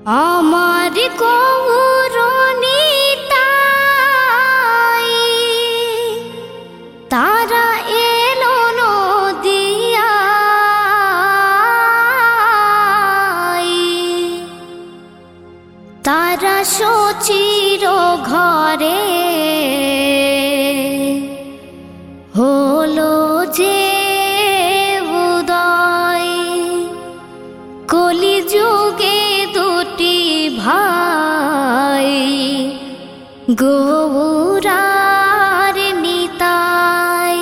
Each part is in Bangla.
আমার কৌরনিতাই তারা এলো নদিয়ায়, তারা শচীর ঘরে হলো যে উদয়। কলিযুগে দুটি ভাই গৌরার নিতাই।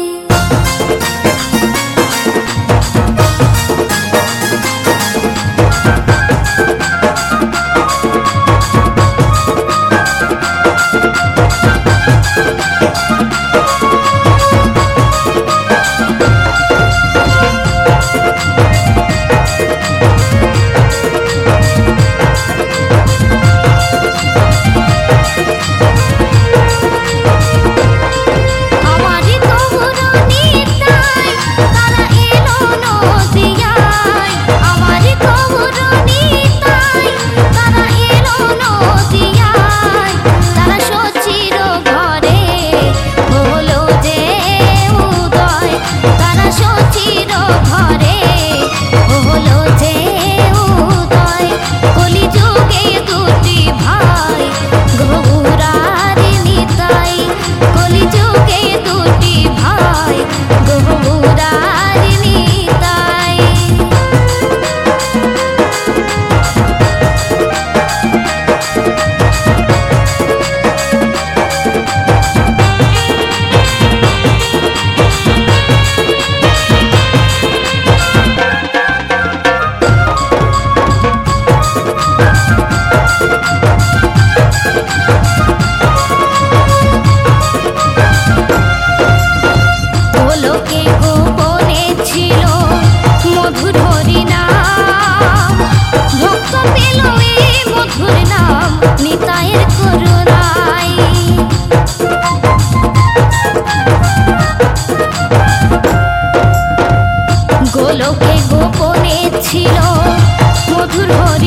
গোলকে গোপনে ছিল মধুর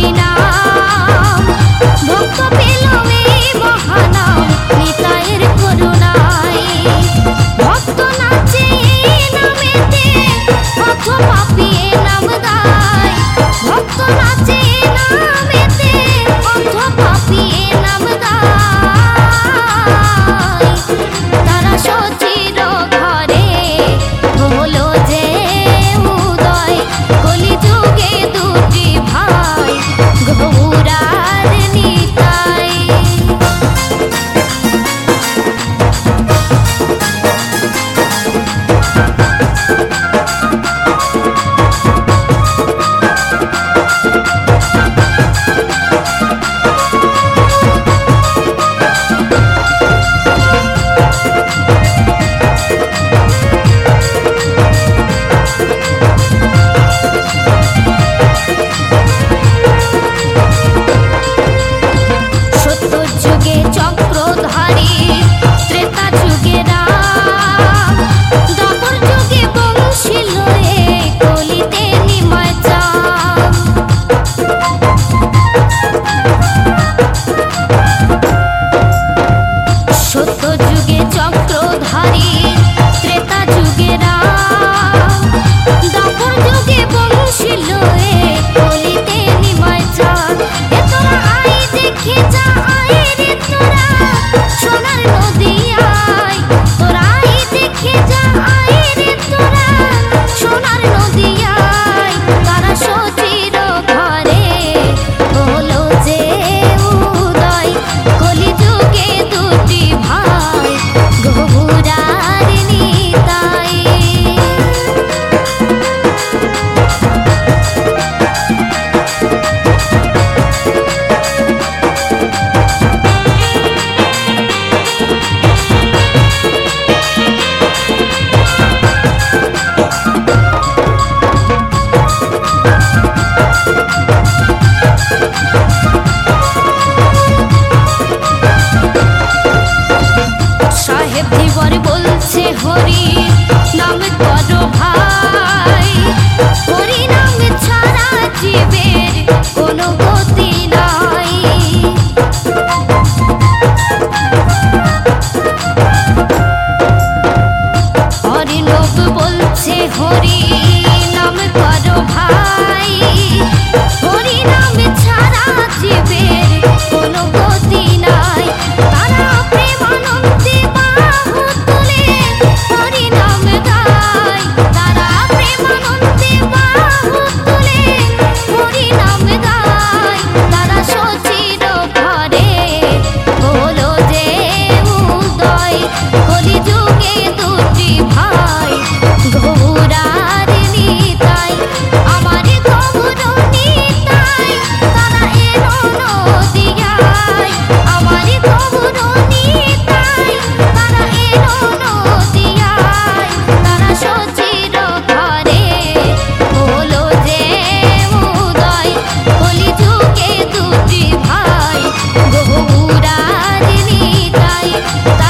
হরিনাম, ভক্ত পেল এই মহানাম নিতাইয়ের করুণায়। ভক্ত নাচে এই নামেতে, পথ পাপী এ নাম গায়। ভক্ত নাচে এই নামেতে, পথ পাপী এ নাম গায়। তারা শচীর ঘরে হলো যে উদয়, কলিযুগে দুটি ভাই গৌরার নিতাই। যুগে চক্রধারী, ত্রেতা যুগে রাম, দ্বাপর যুগে বংশী লয়ে কলিতে নিমায় চাম। সত্য যুগে চক্রধারী, ত্রেতা যুগে রাম, দ্বাপর যুগে বংশী লয়ে কলিতে নিমায় চাম। এ তোরা আই দেখে যা সোনার নদিয়ায়, তোরাই দেখে যা আয় রে তোরা সোনার নদিয়ায়। তারা শচীর ঘরে হলো যে উদয়, কলিযুগে দুটি ভাই গৌরার নিতাই। সাহেব ধীবর বলছে হরি নাম করো ভাই, হরি নাম ছাড়া জীবের কোনো গতি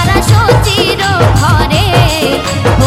তারা সচির ঘরে